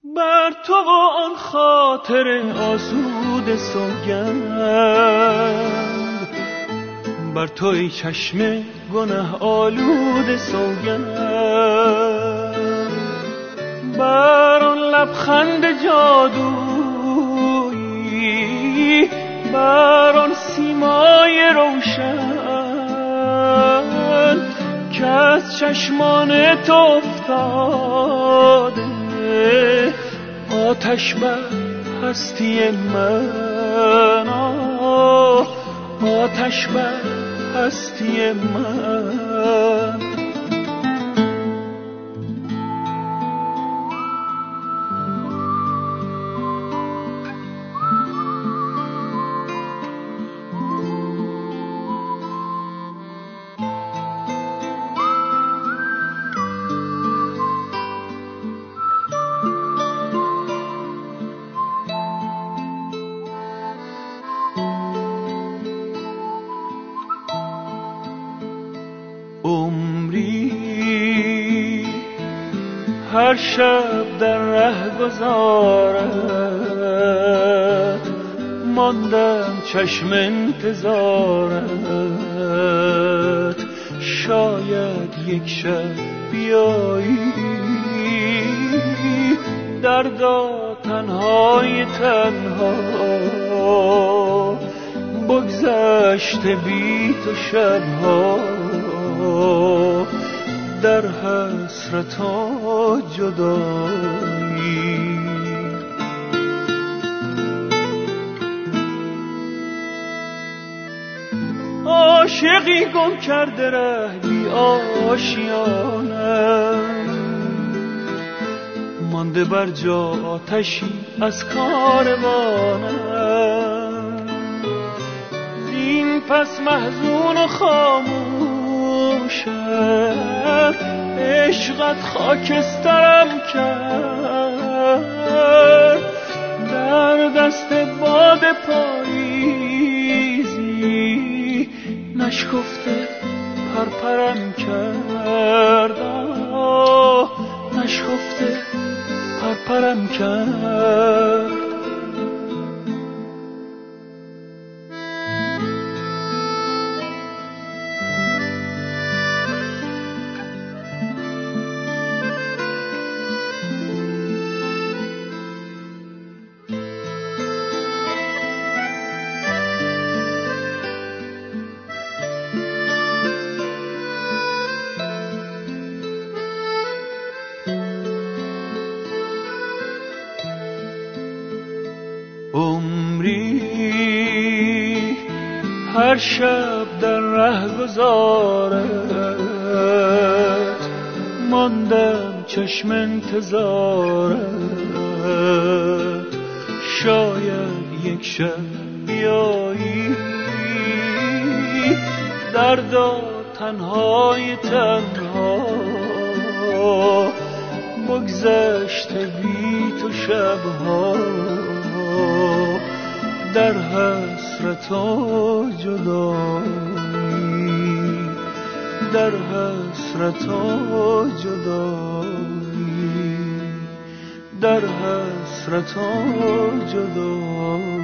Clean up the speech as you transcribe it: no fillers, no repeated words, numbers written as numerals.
بر تو و آن خاطر آسوده سوگند، بر تو ای چشم گناه آلوده سوگند، بر آن لبخند جادویی، بر آن سیمای روشن که از چشمان تو افتاده، آتش بر هستی من، آتش بر هستی من. هر شب در ره گذارت، ماندم چشم انتظارت، شاید یک شب بیایی، دردا تنهای تنها بگذشته بی تو شبها، در حسرت و جدایی. عاشقی گم کرده ره بی آشیانم، مانده بر جا آتشی از کاروانم، زین پس محزون و خاموشم، عشقت خاکسترم کرد، در دست باد پاییزی نشکفته پرپرم کرد، نشکفته پرپرم کرد. هر شب در ره گذارت، ماندم چشم انتظارت، شاید یک شب بیایی، دردا تنهای تنها بگذشته بی تو شبها، در حسرت و جدایی، در حسرت و جدایی، در حسرت و جدایی.